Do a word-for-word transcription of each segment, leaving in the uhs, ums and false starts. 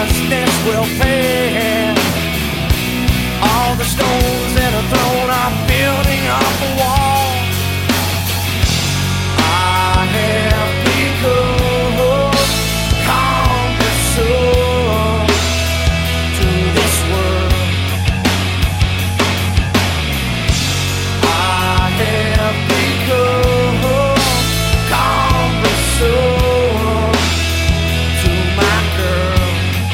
righteousness will pay. All the stones that are thrown are building up a wall. I have become cumbersome to this world. I have become cumbersome to my girl.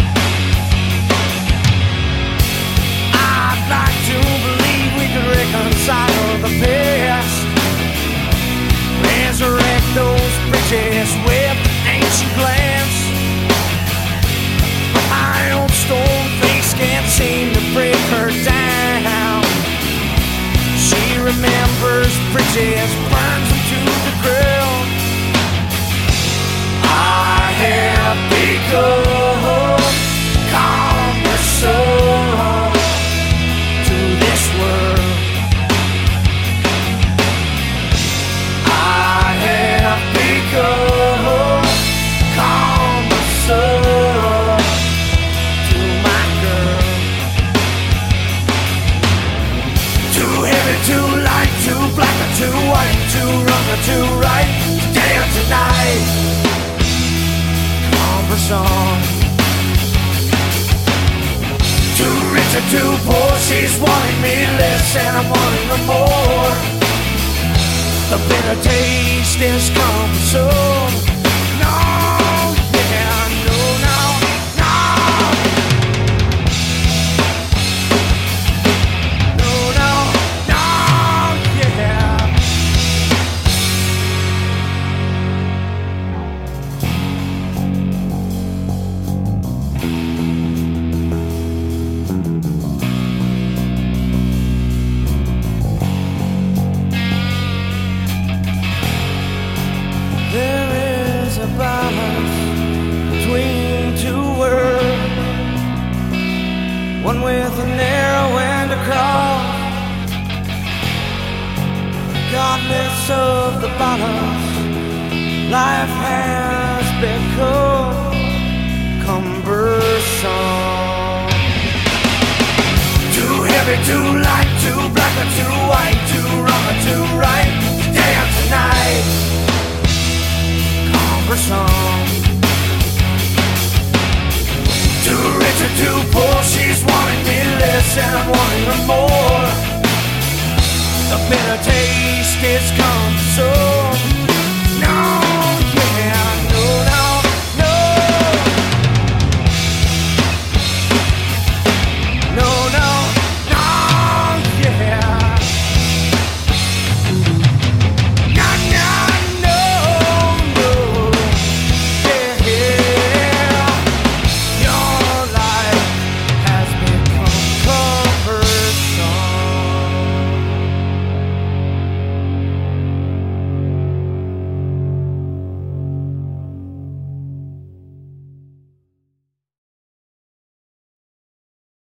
I'd like to believe we could reconcile the past, resurrect those bridges with ancient glance. But my own stone face can't seem to break her down. She remembers bridges, burns them to the ground. I have become cumbersome to this world. I have become cumbersome to my girl. Too heavy, too light, too black or too white, too wrong or too right, today or tonight. Cumbersome. Too rich or too poor, she's wanting me less and I'm wanting her more. The bitter taste is cumbersome. No, yeah, no, no, no. No, no, no, yeah. There is a balance between two worlds, one with a narrow end across. Regardless of the balance, life has become cumbersome. Too heavy, too light, too black or too white, too wrong or too right, today or tonight. Cumbersome. Too rich or too poor, she's wanting me less and I'm wanting her more. The bitter taste is cumbersome.